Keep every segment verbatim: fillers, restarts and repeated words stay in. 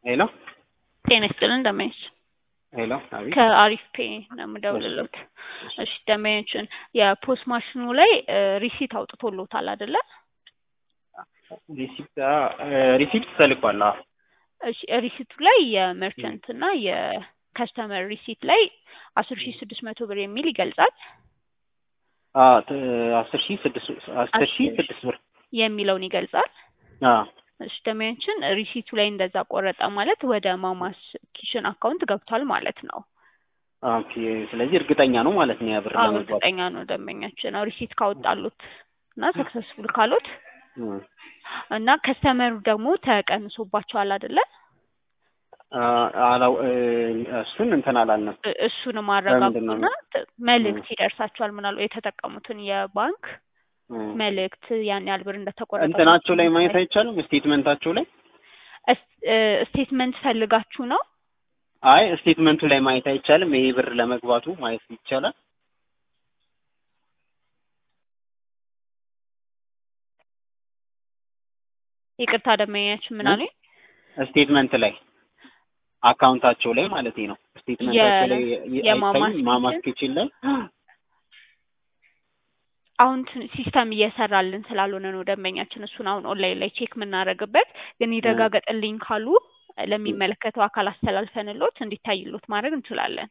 ሄሎ ጤና ይስጥልን ደመወዝ ሄሎ አቤት ከአሪፍ ፔ ነው የምደውልልዎት። እሺ ደመወዝን የፖስ ማሽኑ ላይ ሪሲት አውጥቶልዎታል አይደለ? ሪሲት ሪሲት ተልኳል። አዎ እሺ ሪሲቱ ላይ የመርቸንት እና የከስተመር ሪሲት ላይ አስር ሺህ ስድስት መቶ ብር የሚል ይገልጻል። አዎ አስር ሺህ ስድስት አስር ሺህ ስድስት ብር የሚለውን ይገልጻል። አዎ እሺ ደመወዝን ሪሲቱ ላይ እንደዛ ቆረጠ ማለት ወደ ማማስ ኪችን አካውንት ገብቷል ማለት ነው። ኦኬ ስለዚህ እርግጠኛ ነው ማለት ነው ያ ብር አዎ ለመግባት። እርግጠኛ ነው ደንበኛችን ሪሲት ካወጣሉት እና ሰክሰስፉል ካሉት እና ከስተመሩ ደግሞ ተቀንሶባቸዋል አይደለ? አላው እሱን እንትን አላልንም። እሱን ማረጋግጡና መልእክት ይደርሳቸዋል ምናልባት የተጠቀሙትን የባንክ መልእክት ያን ያህል ብር እንደተቆረጠ እንትናቸው ላይ ማየት አይቻልም? ስቴትመንታቸው ላይ ስቴትመንት ፈልጋችሁ ነው? አይ ስቴትመንቱ ላይ ማየት አይቻልም? ይሄ ብር ለመግባቱ ማየት ይቻላል? ይቅርታ ደመወዛችን ምን አሉኝ? ስቴትመንት ላይ አካውንታቸው ላይ ማለት ነው። ስቴትመንታቸው ላይ የማማስ ማማስ ኪችን ላይ አሁን ሲስተም እየሰራልን ስላልሆነ ነው ደንበኛችን እሱን አሁን ኦንላይን ላይ ቼክ የምናደርግበት። ግን ይረጋገጥልኝ ካሉ ለሚመለከተው አካል አስተላልፈንልዎት እንዲታይልዎት ማድረግ እንችላለን።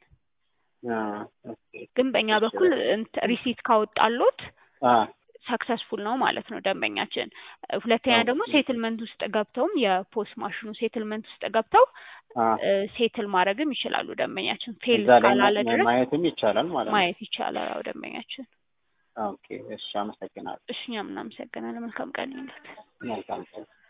ግን በእኛ በኩል ሪሲት ካወጣልዎት ሰክሰስፉል ነው ማለት ነው ደንበኛችን። ሁለተኛ ደግሞ ሴትልመንት ውስጥ ገብተውም የፖስ ማሽኑ ሴትልመንት ውስጥ ገብተው ሴትል ማድረግም ይችላሉ ደንበኛችን። ፌል ካላለ ድረስ ማየትም ይቻላል ማለት ነው። ማየት ይቻላል አዎ ደንበኛችን። ኦኬ እሺ አመሰግናለሁ። እሺ እኛም እናመሰግናለን። መልካም ቀን ይሁንልዎት። መልካም ቀን